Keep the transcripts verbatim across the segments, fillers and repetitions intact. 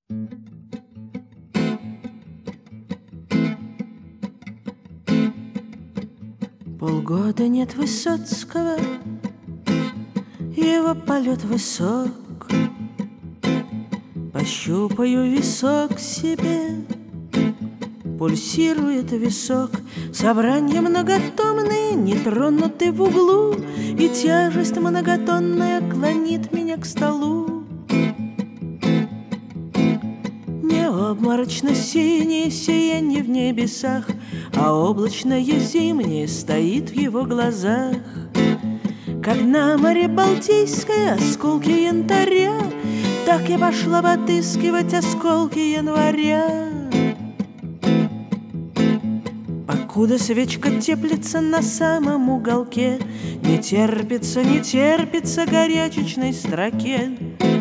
Полгода нет Высоцкого, его полет высок. Пощупаю висок себе, пульсирует висок. Собрания многотомные, не тронуты в углу, и тяжесть многотонная клонит меня к столу. Обморочно-синее сиянье в небесах, а облачное зимнее стоит в его глазах. Как на море Балтийское осколки янтаря, так я пошла отыскивать осколки января. Покуда свечка теплится на самом уголке, не терпится, не терпится горячечной строке.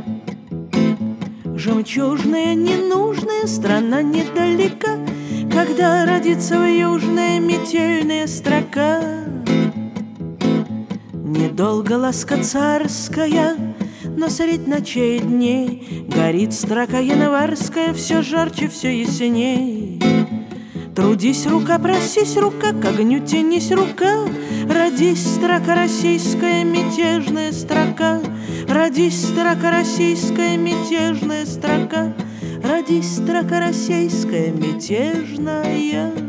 Жемчужная, ненужная страна недалека, когда родится вьюжная метельная строка. Недолго ласка царская, но средь ночей и дней горит строка январская все жарче, все ясней. Трудись, рука, просись, рука, к огню тянись, рука. Родись, строка российская, мятежная строка. Родись, строка российская, мятежная строка. Родись, строка российская, мятежная.